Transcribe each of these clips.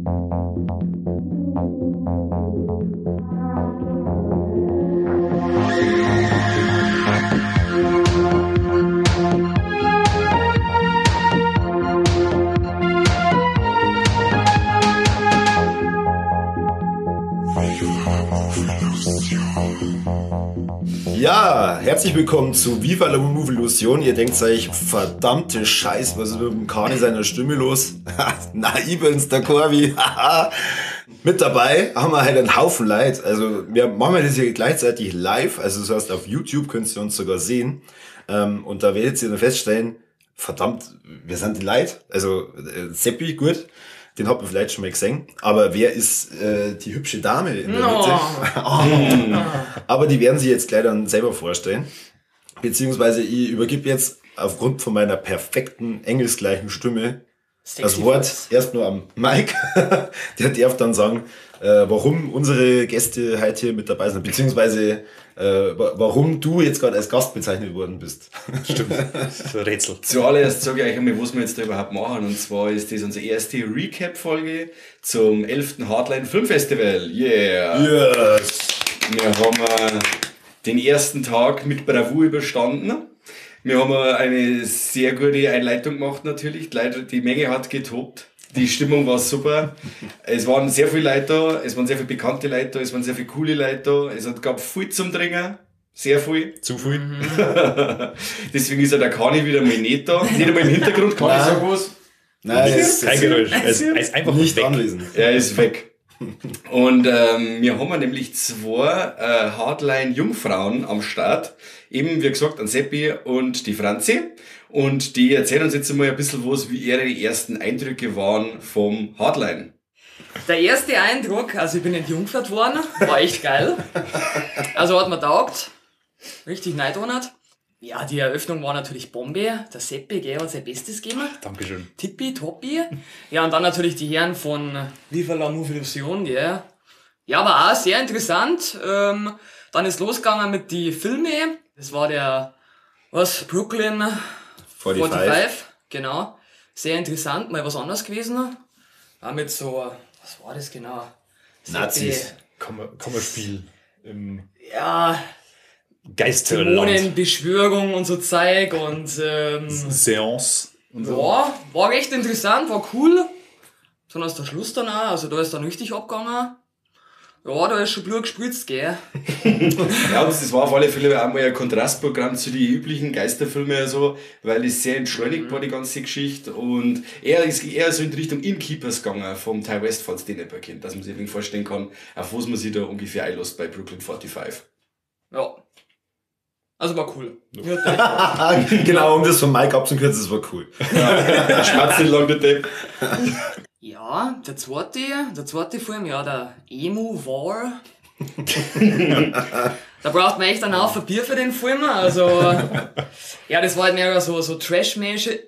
Ja, herzlich willkommen zu Viva la Movie Illusion. Ihr denkt euch, verdammte Scheiß, was ist mit dem Kani seiner Stimme los? Naibens, der Corby. Mit dabei haben wir halt einen Haufen Leid. Also wir machen das hier gleichzeitig live. Also das heißt, auf YouTube könnt ihr uns sogar sehen. Und da werdet ihr dann feststellen, verdammt, wir sind die Leid. Also Seppi, gut. Den habt ihr vielleicht schon mal gesehen. Aber wer ist die hübsche Dame in der Mitte? Aber die werden sich jetzt gleich dann selber vorstellen. Beziehungsweise ich übergebe jetzt aufgrund von meiner perfekten engelsgleichen Stimme das Wort erst nur am Mike. Der darf dann sagen, warum unsere Gäste heute hier mit dabei sind. Beziehungsweise warum du jetzt gerade als Gast bezeichnet worden bist. Stimmt, das ist ein Rätsel. Zuallererst sage ich euch einmal, was wir jetzt da überhaupt machen. Und zwar ist das unsere erste Recap-Folge zum 11. Hardline Filmfestival. Yeah! Yes! Wir haben den ersten Tag mit Bravour überstanden. Wir haben eine sehr gute Einleitung gemacht natürlich. Die Menge hat getobt. Die Stimmung war super. Es waren sehr viele Leute da, es waren sehr viele bekannte Leute da, es waren sehr viele coole Leute da. Es gab viel zum Trinken. Sehr viel. Zu viel. Deswegen ist ja der Kani wieder mal nicht da. Nicht einmal im Hintergrund. Kani, sag was. Nein, kein Geräusch. Er ist einfach nicht weg. anwesend. Er ist weg. Und wir haben nämlich zwei Hardline-Jungfrauen am Start. Eben, wie gesagt, an Seppi und die Franzi. Und die erzählen uns jetzt mal ein bisschen was, wie ihre ersten Eindrücke waren vom Hardline. Der erste Eindruck, also ich bin entjungfert worden, war echt geil. Also hat mir taugt. Richtig neidonert. Ja, die Eröffnung war natürlich Bombe. Der Seppi, gell, hat sein Bestes gegeben. Dankeschön. Tippitoppi. Ja, und dann natürlich die Herren von Viva la Movie Illusion, gell. Ja, war auch sehr interessant. Dann ist losgegangen mit die Filme. Das war der, Brooklyn 45. Genau. Sehr interessant, mal was anderes gewesen. Auch mit so, was war das genau? Nazis. Kammerspiel im Ja, Geisterland. Dämonenbeschwörung und so Zeug und Seance. Und so. ja, war echt interessant, war cool. Besonders der Schluss dann auch, also da ist dann richtig abgegangen. Ja, da ist schon Blut gespritzt, gell. Ja, das war auf alle Fälle auch mal ein Kontrastprogramm zu den üblichen Geisterfilmen, also, weil es sehr entschleunigt war, die ganze Geschichte. Und er ist eher so in Richtung Innkeepers gegangen vom Ty West, falls den nicht kennt, dass man sich irgendwie vorstellen kann, auf was man sich da ungefähr einlässt bei Brooklyn 45. Ja. Also war cool. Genau, um das von Mike abzukürzen, das war cool. Ja, schwarz nicht lang der Depp. Ja, der zweite Film, ja, der Emu War. Da braucht man echt einen Haufen Bier für den Film, also, ja, das war halt mehr so Trash-mäßig,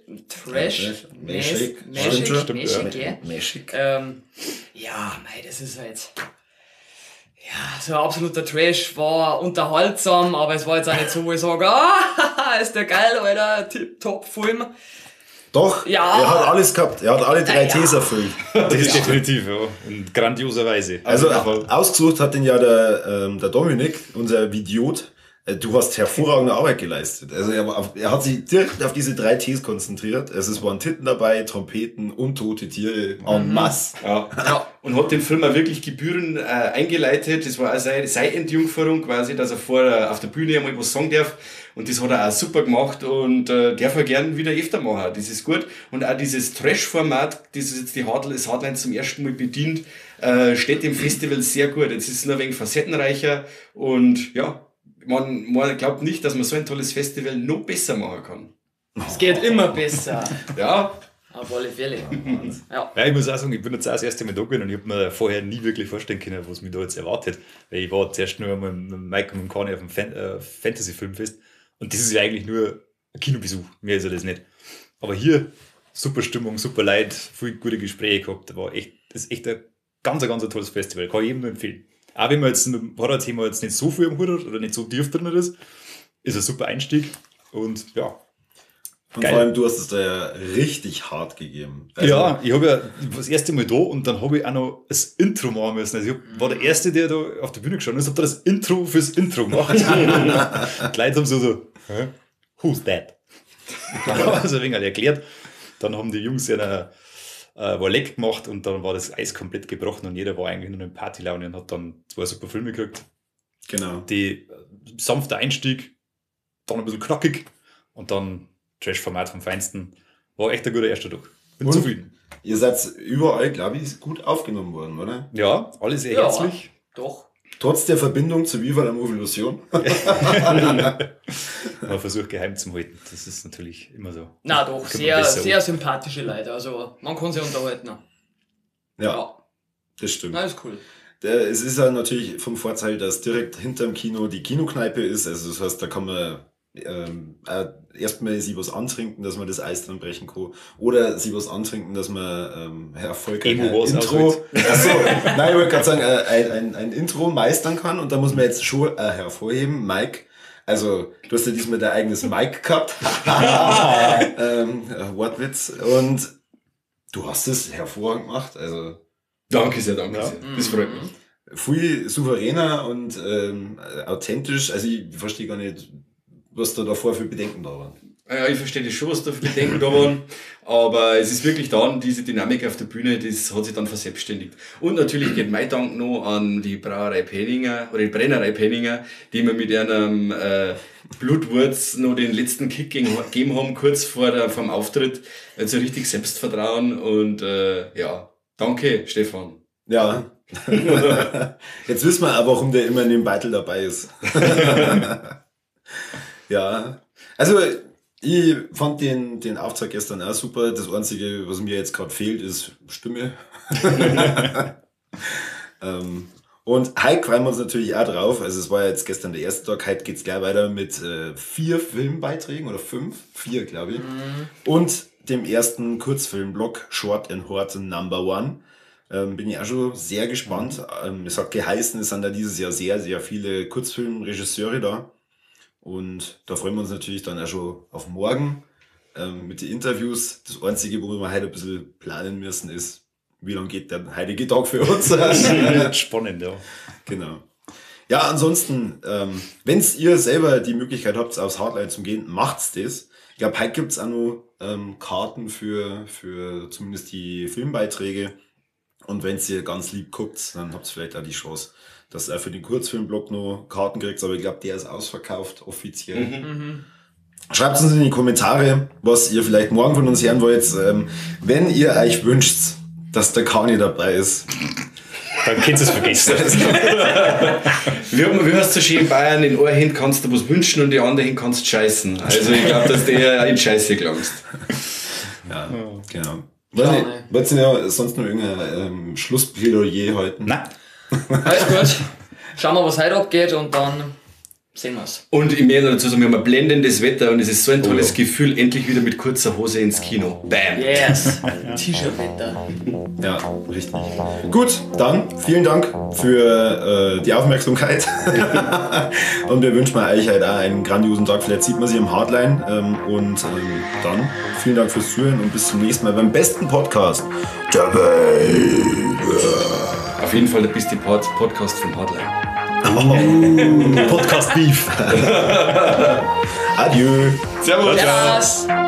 Mäßig. ja, mei, das ist halt, ja, so ein absoluter Trash, war unterhaltsam, aber es war jetzt auch nicht so, wo ich sage, ist der geil, Alter, Tip-Top-Film. Doch, Ja. er hat alles gehabt. Er hat alle drei Ts erfüllt. Das ist definitiv, ja. In grandioser Weise. Also ausgesucht hat den ja der Dominik, unser Idiot. Du hast hervorragende Arbeit geleistet. Also er hat sich direkt auf diese drei Ts konzentriert. Es waren Titten dabei, Trompeten, untote Tiere en masse. Ja. Und hat den Film auch wirklich gebührend eingeleitet. Das war auch seine Entjungferung quasi, dass er vorher auf der Bühne einmal was sagen darf. Und das hat er auch super gemacht und darf er gern wieder öfter machen. Das ist gut. Und auch dieses Trash-Format, das jetzt das Hardline zum ersten Mal bedient, steht dem Festival sehr gut. Jetzt ist es nur ein wenig facettenreicher und ja, man glaubt nicht, dass man so ein tolles Festival noch besser machen kann. Es geht immer besser. Ja. Auf alle Fälle. Ja. Ja, ich muss auch sagen, ich bin jetzt auch das erste Mal da gewesen und ich habe mir vorher nie wirklich vorstellen können, was mich da jetzt erwartet. Weil ich war zuerst nur einmal mit Mike und mit Kani auf dem Fantasy-Filmfest und das ist ja eigentlich nur ein Kinobesuch, mehr ist ja das nicht. Aber hier, super Stimmung, super Leute, viele gute Gespräche gehabt, das ist echt ein ganz tolles Festival, kann ich jedem nur empfehlen. Auch wenn man jetzt mit dem Horror-Thema jetzt nicht so viel am Hut hat oder nicht so tief drin ist ein super Einstieg und ja. Und Geil. vor allem, du hast es da ja richtig hart gegeben. Also, Ja, ich habe ja das erste Mal da und dann habe ich auch noch das Intro machen müssen. Also ich war der Erste, der da auf der Bühne gestanden ist, habe da das Intro fürs Intro gemacht. Die Leute haben so, hä? Who's that? Also ein wenig halt erklärt. Dann haben die Jungs ja Wallek gemacht und dann war das Eis komplett gebrochen und jeder war eigentlich nur in Partylaune und hat dann 2 super Filme gekriegt. Genau. Die sanfter Einstieg, dann ein bisschen knackig und dann Trash-Format vom Feinsten. War echt ein guter erster Tag. Bin Und? zufrieden. Ihr seid überall, glaube ich, gut aufgenommen worden, oder? Ja, alle sehr Ja. herzlich. Doch. Trotz der Verbindung zu Viva la Movilusion. Man versucht geheim zu halten. Das ist natürlich immer so. Na doch, Kann man sehr, besser sehr sympathische Leute. Also man kann sich unterhalten. Ja, das stimmt. Na, ist cool. Es ist ja natürlich vom Vorteil, dass direkt hinterm Kino die Kinokneipe ist. Also das heißt, da kann man erstmal sie was antrinken, dass man das Eis dann brechen kann. Oder sie was antrinken, dass man erfolgreich Emo was Intro. Achso, nein, ich wollte gerade sagen, ein Intro meistern kann. Und da muss man jetzt schon hervorheben, Mike. Also, du hast ja diesmal dein eigenes Mic gehabt. Wortwitz. Und du hast es hervorragend gemacht. Also, Danke sehr. Das freut mich. viel souveräner und authentisch. Also ich verstehe gar nicht, was da davor für Bedenken da waren. Ja, ich verstehe das schon, was da für Bedenken da waren, aber es ist wirklich dann, diese Dynamik auf der Bühne, das hat sich dann verselbstständigt. Und natürlich geht mein Dank noch an die Brauerei Penninger, oder die Brennerei Penninger, die mir mit einem Blutwurz noch den letzten Kick gegeben haben, kurz vom Auftritt. Also richtig Selbstvertrauen und ja, danke Stefan. Ja. Jetzt wissen wir auch, warum der immer in dem Beitel dabei ist. Ja. Also ich fand den Auftrag gestern auch super. Das Einzige, was mir jetzt gerade fehlt, ist Stimme. Und heute freuen wir uns natürlich auch drauf. Also es war jetzt gestern der erste Tag. Heute geht's gleich weiter mit 4 Filmbeiträgen oder 5. 4, glaube ich. Und dem ersten Kurzfilmblock Short and Horton #1. Bin ich auch schon sehr gespannt. Es hat geheißen, es sind da dieses Jahr sehr, sehr viele Kurzfilmregisseure da. Und da freuen wir uns natürlich dann auch schon auf morgen mit den Interviews. Das Einzige, wo wir heute ein bisschen planen müssen, ist, wie lange geht der heilige Tag für uns? Spannend, ja. Genau. Ja, ansonsten, wenn ihr selber die Möglichkeit habt, aufs Hardline zu gehen, macht's das. Ich glaube, heute gibt's auch noch Karten für zumindest die Filmbeiträge. Und wenn ihr ganz lieb guckt, dann habt ihr vielleicht auch die Chance, dass ihr für den Kurzfilmblock noch Karten kriegt. Aber ich glaube, der ist ausverkauft, offiziell. Schreibt uns in die Kommentare, was ihr vielleicht morgen von uns hören wollt. Wenn ihr euch wünscht, dass der Kani dabei ist. Dann könnt ihr es vergessen. Wie heißt so schön in Bayern, in einer Hand kannst du was wünschen und die andere Hand kannst scheißen. Also ich glaube, dass der in Scheiße gelangst. Ja, genau. Schau, Wolltest du ja sonst noch irgendein Schlussplädoyer halten? Nein. Alles gut. Schauen wir, was heute abgeht und dann sehen wir's. Und ich möchte dazu sagen, wir haben ein blendendes Wetter und es ist so ein tolles Gefühl, endlich wieder mit kurzer Hose ins Kino. Bam! Yes. T-Shirt-Wetter. Ja, richtig. Gut, dann vielen Dank für die Aufmerksamkeit. Und wir wünschen euch halt auch einen grandiosen Tag. Vielleicht sieht man sie im Hardline. Dann vielen Dank fürs Zuhören und bis zum nächsten Mal beim besten Podcast der Welt. Auf jeden Fall der beste Podcast von Hardline. Podcast Beef. Adieu. Servus! Servus.